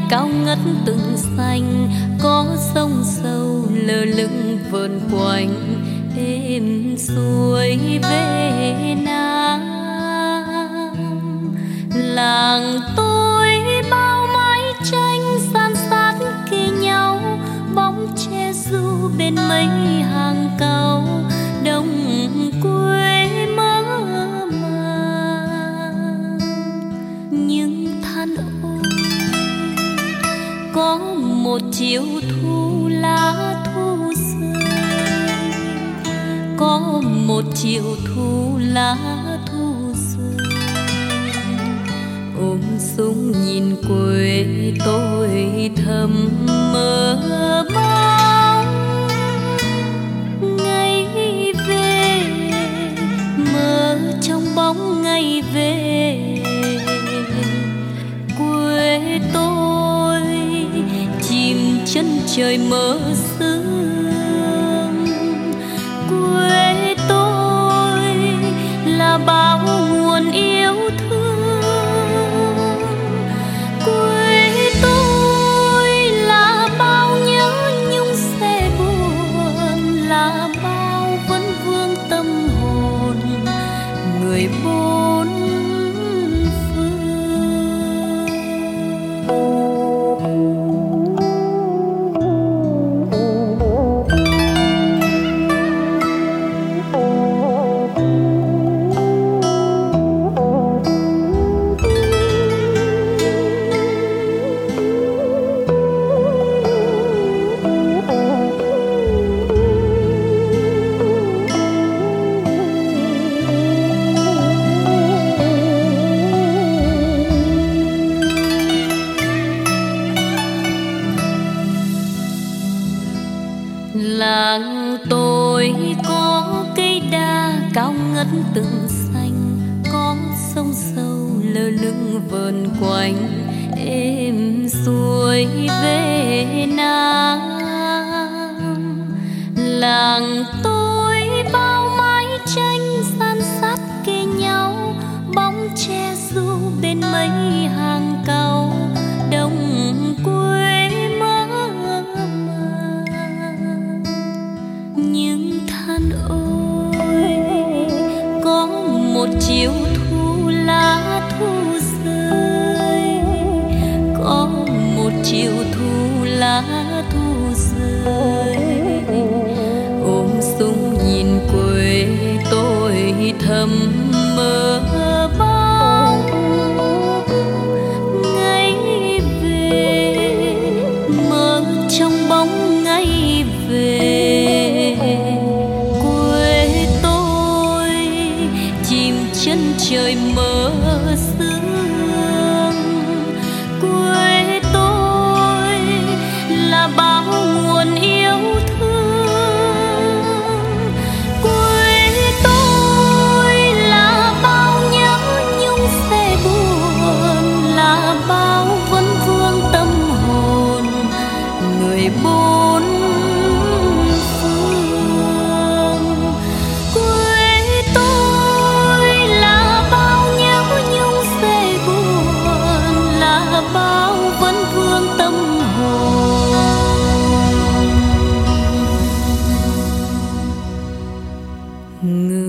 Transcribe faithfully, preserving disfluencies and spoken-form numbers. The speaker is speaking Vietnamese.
cao ngất từng xanh, có sông sâu lơ lửng vờn quanh, êm xuôi về Nam. Làng tôi bao mái tranh san sát kề nhau, bóng che ru bên mấy hàng cau, đồng quê mơ màng. Nhưng than ôi, có một chiều thu lá thu rơi, có một chiều thu lá thu rơi, ôm súng nhìn quê tôi thầm mơ mong ngày về, mơ trong bóng ngày về quê tôi, chìm chân trời mơ sương. Quê tôi là bao nguồn yêu thương, quê tôi là bao nhớ nhung sẽ buồn, là bao vấn vương tâm hồn người bốn phương. Làng tôi có cây đa cao ngất từng xanh, có sông sâu lơ lửng vờn quanh, êm xuôi về Nam. Làng tôi bao mái tranh san sát kề nhau, bóng che ru bên mấy hàng cau, đồng quê mơ màng. Nhưng than ôi, có một chiều thu lá thu rơi, có một chiều thu lá thu rơi, ôm súng nhìn quê tôi thầm mơ bóng ngày về, mơ trong bóng ngày về quê tôi, chìm chân trời mơ sương. Quê tôi là bao nguồn yêu thương, quê tôi là bao nhớ nhung sẽ buồn, là bao vấn vương tâm hồn người bốn phương. Quê tôi là bao nhớ nhung sẽ buồn, là bao vấn vương tâm hồn người